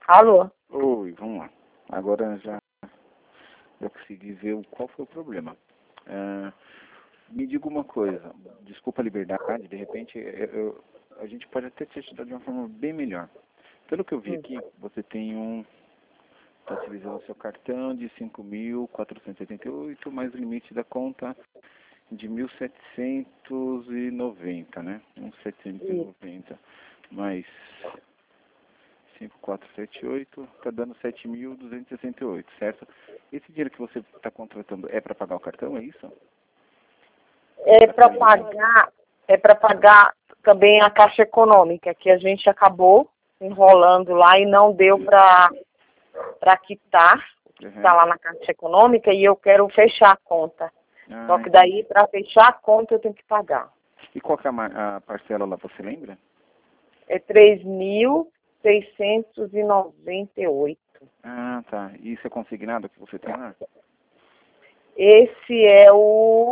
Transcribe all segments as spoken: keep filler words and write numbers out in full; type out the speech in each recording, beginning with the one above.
Alô? Oi, vamos lá. Agora já, já consegui ver o- qual foi o problema. Ah, me diga uma coisa, desculpa a liberdade, de repente eu- eu- a gente pode até te ajudar de uma forma bem melhor. Pelo que eu vi Hum. aqui, você tem um, está utilizando o seu cartão de cinco mil quatrocentos e oitenta e oito, mais o limite da conta de mil setecentos e noventa, né? mil setecentos e noventa mais cinco mil quatrocentos e setenta e oito, está dando sete mil duzentos e sessenta e oito, certo? Esse dinheiro que você está contratando é para pagar o cartão, é isso? É para pagar, é para pagar também a Caixa Econômica, que a gente acabou enrolando lá e não deu para para quitar, Uhum. está lá na Caixa Econômica, e eu quero fechar a conta. Ah, Só que daí, para fechar a conta, eu tenho que pagar. e qual que é a, ma- a parcela lá, você lembra? É três mil seiscentos e noventa e oito. Ah, tá. E isso é consignado que você tem lá? Esse é o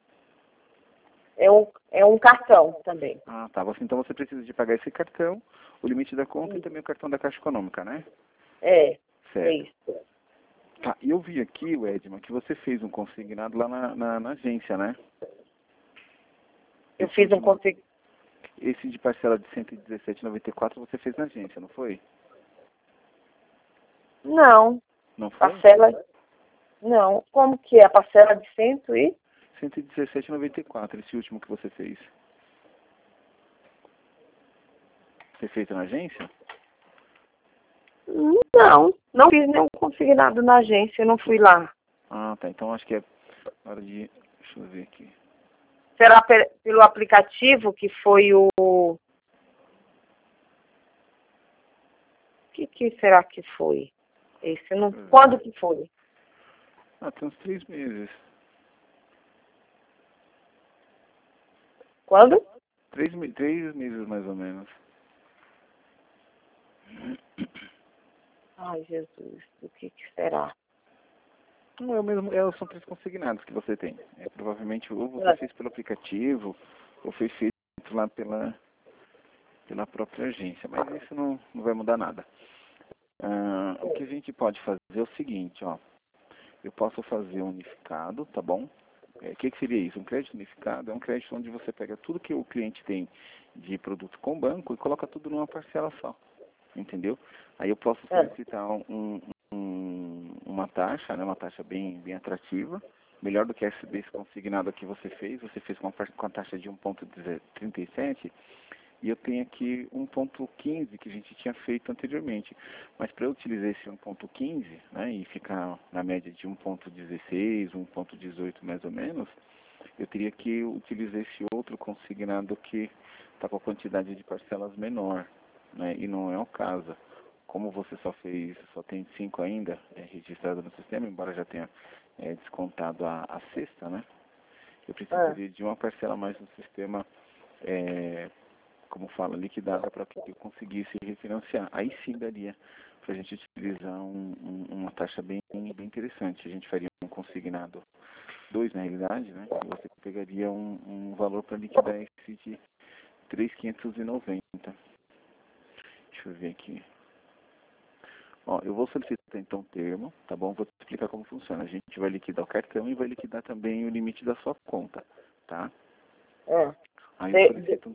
é um, é um cartão também. Ah, tá. Você, então você precisa de pagar esse cartão, o limite da conta e também o cartão da Caixa Econômica, né? É, é Certo. isso. Tá, e eu vi aqui, Edma, que você fez um consignado lá na, na, na agência, né? Eu Esse fiz um último- consegui... Esse de parcela de cento e dezessete reais e noventa e quatro você fez na agência, não foi? Não, Não foi? parcela... Não, como que é? A parcela de cento e... cento e dezessete reais e noventa e quatro, esse último que você fez. Você fez na agência? Não, não fiz nenhum consignado na agência, eu não fui lá. Ah, tá. Então acho que é hora de... Deixa eu ver aqui. Será pe- pelo aplicativo que foi o... O que, que será que foi? Esse não... Quando que foi? Ah, tem uns três meses. Quando? Três, me- três meses mais ou menos. Ai, Jesus, o que, que será? Não é o mesmo, é, são três consignados que você tem. É, provavelmente ou você É. fez pelo aplicativo, ou foi feito lá pela, pela própria agência. Mas isso não, não vai mudar nada. Ah, o que a gente pode fazer é o seguinte, ó. Eu posso fazer um unificado, tá bom? É, o que, que seria isso? Um crédito unificado é um crédito onde você pega tudo que o cliente tem de produto com o banco e coloca tudo numa parcela só. Entendeu? Aí eu posso É. solicitar um, um, uma taxa, né, uma taxa bem, bem atrativa, melhor do que esse desse consignado que você fez. Você fez com a, par- com a taxa de um ponto trinta e sete e eu tenho aqui um ponto quinze que a gente tinha feito anteriormente. Mas para eu utilizar esse um ponto quinze, né, e ficar na média de um ponto dezesseis, um ponto dezoito mais ou menos, eu teria que utilizar esse outro consignado que está com a quantidade de parcelas menor, né? E não é o caso. Como você só fez, só tem cinco ainda é, registrado no sistema, embora já tenha é, descontado a, a sexta, né? Eu É. precisaria de uma parcela a mais no sistema, é, como fala, liquidada para que eu conseguisse refinanciar. Aí sim daria para a gente utilizar um, um, uma taxa bem, bem interessante. A gente faria um consignado dois na realidade, né? E você pegaria um, um valor para liquidar esse de três mil quinhentos e noventa. Deixa eu ver aqui. Ó, eu vou solicitar então o termo, tá bom? Vou te explicar como funciona. A gente vai liquidar o cartão e vai liquidar também o limite da sua conta, tá? É. Aí eu De- solicito...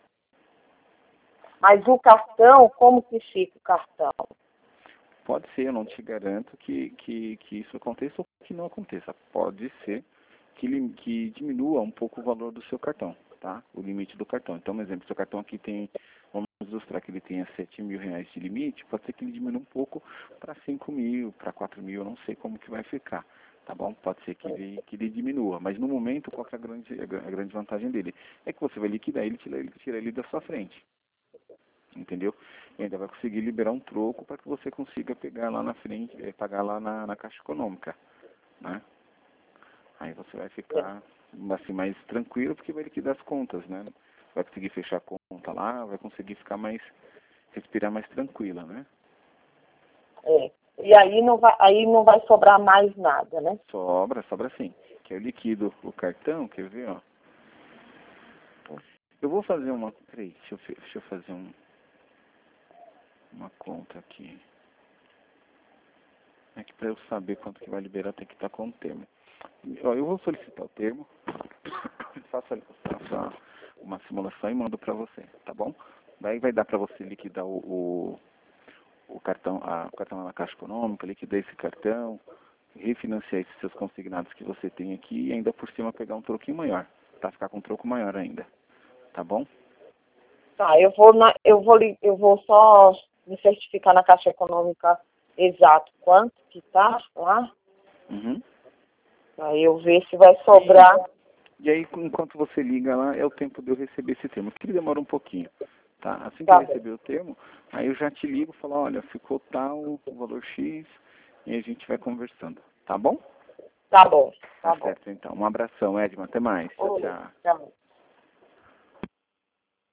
Mas o cartão, como que fica o cartão? Pode ser, eu não te garanto que, que, que isso aconteça ou que não aconteça. Pode ser que, lim- que diminua um pouco o valor do seu cartão, tá? O limite do cartão. Então, por exemplo, seu cartão aqui tem, vamos ilustrar que ele tenha sete mil reais de limite, pode ser que ele diminua um pouco para cinco mil, para quatro mil, eu não sei como que vai ficar, tá bom? Pode ser que ele, que ele diminua, mas no momento, qual que é a grande, a gra- a grande vantagem dele? É que você vai liquidar ele, tira ele, tira ele da sua frente, entendeu? E ainda vai conseguir liberar um troco para que você consiga pegar lá na frente, eh, pagar lá na, na Caixa Econômica, né? Aí você vai ficar assim mais tranquilo porque vai liquidar as contas, né? Vai conseguir fechar a conta lá, vai conseguir ficar mais, respirar mais tranquila, né? É. E aí não vai, aí não vai sobrar mais nada, né? Sobra, sobra sim. Que eu liquido o cartão, quer ver, ó? Eu vou fazer uma, peraí, deixa eu, fe- deixa eu fazer um, uma conta aqui. É que para eu saber quanto que vai liberar tem que estar com o termo. Ó, eu vou solicitar o termo, faço faço uma simulação e mando para você, tá bom? Daí vai dar para você liquidar o, o, o cartão, a, o cartão na Caixa Econômica, liquidar esse cartão, refinanciar esses seus consignados que você tem aqui e ainda por cima pegar um troquinho maior, para ficar com um troco maior ainda, tá bom? Tá, eu vou, na, eu vou, li- eu vou só me certificar na Caixa Econômica exato quanto que tá lá, Uhum. aí eu ver se vai sobrar. E aí, enquanto você liga lá, é o tempo de eu receber esse termo, que ele demora um pouquinho, tá? Assim que Tá eu bom, receber o termo, aí eu já te ligo e falo, olha, ficou tal, o valor X, e a gente vai conversando, tá bom? tá bom, Tá tá bom. certo, então. Um abração, Edma, até mais. Tchau, Oi, tchau. tchau.